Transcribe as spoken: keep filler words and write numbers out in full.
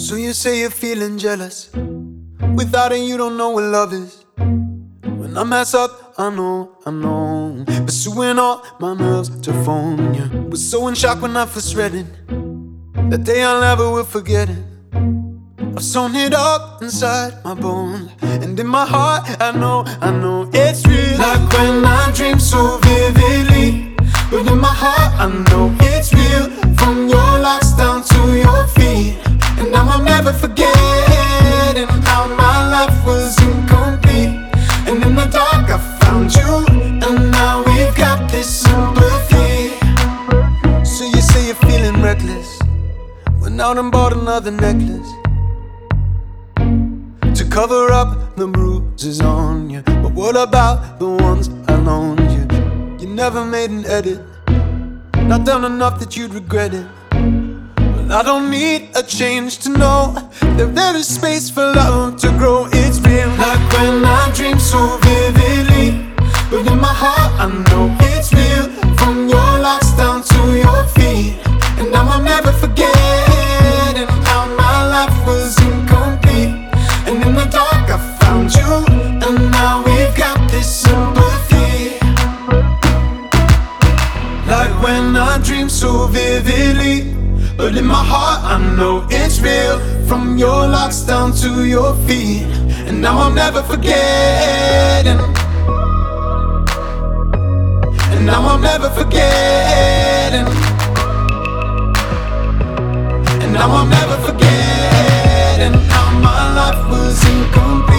So you say you're feeling jealous. Without it you don't know what love is. When I mess up, I know, I know. Pursuing all my nerves to phone you. Was so in shock when I first read it. That day I'll never will forget it. I've sewn it up inside my bones. And in my heart, I know, I know it's real. Like when I dream so vividly. But in my heart, I know it's real. From your locks down to your feet. And now I'll never forget it. How my life was incomplete. And in the dark I found you. And now we've got this sympathy. So you say you're feeling reckless. Went out and bought another necklace to cover up the bruises on you. But what about the ones I loaned you? You never made an edit. Not done enough that you'd regret it. Well, I don't need a change to know that there is space for love to grow. It's real. Like when I dream so vividly. But in my heart I know it's real. From your locks down to your feet. And now I'll never forget how my life was incomplete. And in the dark I found you. And now we've got this sympathy. Like when I dream so vividly. But in my heart I know it's real. From your locks down to your feet. And now I'll never forget. And now I'll never forget. And now I'll never forget how my life was incomplete.